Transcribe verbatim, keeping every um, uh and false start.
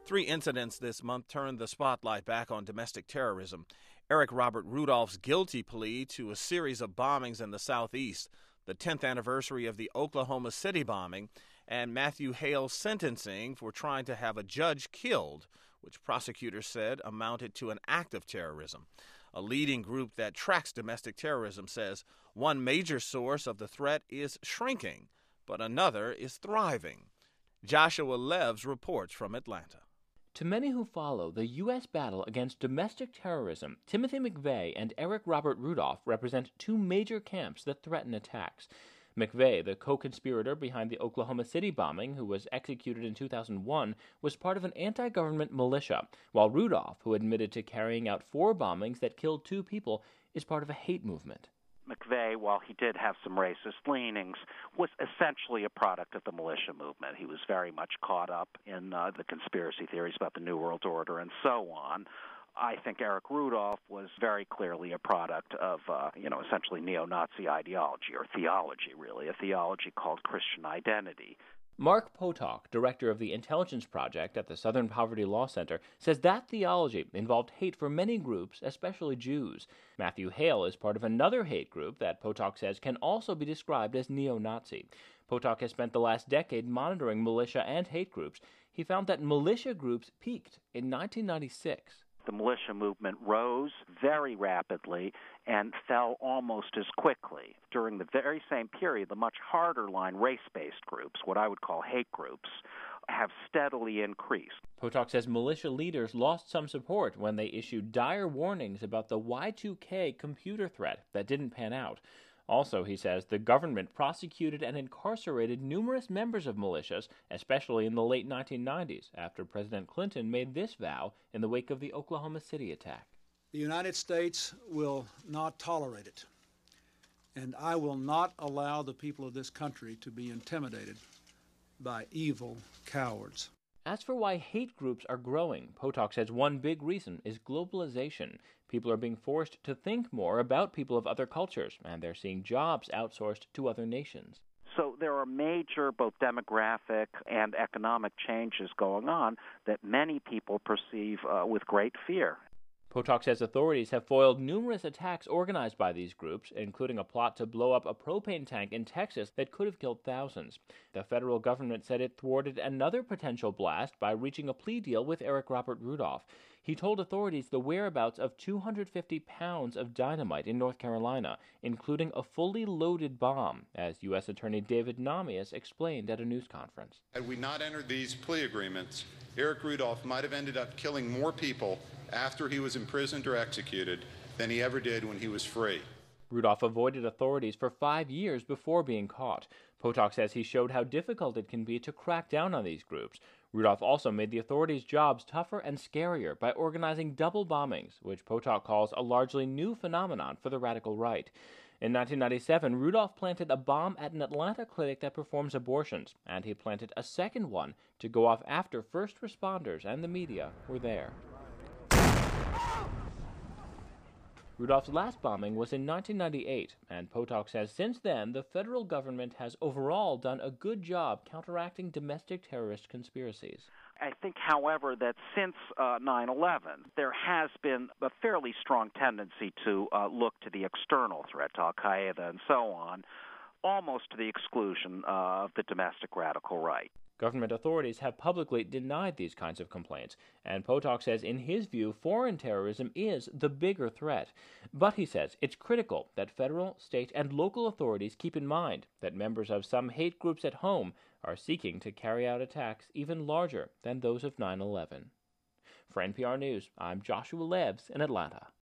Three incidents this month turned the spotlight back on domestic terrorism. Eric Robert Rudolph's guilty plea to a series of bombings in the Southeast, the tenth anniversary of the Oklahoma City bombing, and Matthew Hale's sentencing for trying to have a judge killed, which prosecutors said amounted to an act of terrorism. A leading group that tracks domestic terrorism says one major source of the threat is shrinking, but another is thriving. Joshua Leves reports from Atlanta. To many who follow the U S battle against domestic terrorism, Timothy McVeigh and Eric Robert Rudolph represent two major camps that threaten attacks. McVeigh, the co-conspirator behind the Oklahoma City bombing, who was executed in two thousand one, was part of an anti-government militia, while Rudolph, who admitted to carrying out four bombings that killed two people, is part of a hate movement. McVeigh, while he did have some racist leanings, was essentially a product of the militia movement. He was very much caught up in uh, the conspiracy theories about the New World Order and so on. I think Eric Rudolph was very clearly a product of, uh, you know, essentially neo-Nazi ideology, or theology, really, a theology called Christian identity. Mark Potok, director of the Intelligence Project at the Southern Poverty Law Center, says that theology involved hate for many groups, especially Jews. Matthew Hale is part of another hate group that Potok says can also be described as neo-Nazi. Potok has spent the last decade monitoring militia and hate groups. He found that militia groups peaked in nineteen ninety-six. The militia movement rose very rapidly and fell almost as quickly. During the very same period, the much harder line race-based groups, what I would call hate groups, have steadily increased. Potok says militia leaders lost some support when they issued dire warnings about the Y two K computer threat that didn't pan out. Also, he says, the government prosecuted and incarcerated numerous members of militias, especially in the late nineteen nineties, after President Clinton made this vow in the wake of the Oklahoma City attack. The United States will not tolerate it, and I will not allow the people of this country to be intimidated by evil cowards. As for why hate groups are growing, Potok says one big reason is globalization. People are being forced to think more about people of other cultures, and they're seeing jobs outsourced to other nations. So there are major both demographic and economic changes going on that many people perceive uh, with great fear. Potok says authorities have foiled numerous attacks organized by these groups, including a plot to blow up a propane tank in Texas that could have killed thousands. The federal government said it thwarted another potential blast by reaching a plea deal with Eric Robert Rudolph. He told authorities the whereabouts of two hundred fifty pounds of dynamite in North Carolina, including a fully loaded bomb, as U S Attorney David Namias explained at a news conference. Had we not entered these plea agreements, Eric Rudolph might have ended up killing more people after he was imprisoned or executed than he ever did when he was free. Rudolph avoided authorities for five years before being caught. Potok says he showed how difficult it can be to crack down on these groups. Rudolph also made the authorities' jobs tougher and scarier by organizing double bombings, which Potok calls a largely new phenomenon for the radical right. In nineteen ninety-seven, Rudolph planted a bomb at an Atlanta clinic that performs abortions, and he planted a second one to go off after first responders and the media were there. Rudolph's last bombing was in nineteen ninety-eight, and Potok says since then the federal government has overall done a good job counteracting domestic terrorist conspiracies. I think, however, that since uh, nine eleven, there has been a fairly strong tendency to uh, look to the external threat, to Al-Qaeda and so on, almost to the exclusion uh, of the domestic radical right. Government authorities have publicly denied these kinds of complaints, and Potok says in his view foreign terrorism is the bigger threat. But he says it's critical that federal, state, and local authorities keep in mind that members of some hate groups at home are seeking to carry out attacks even larger than those of nine eleven. For N P R News, I'm Joshua Leves in Atlanta.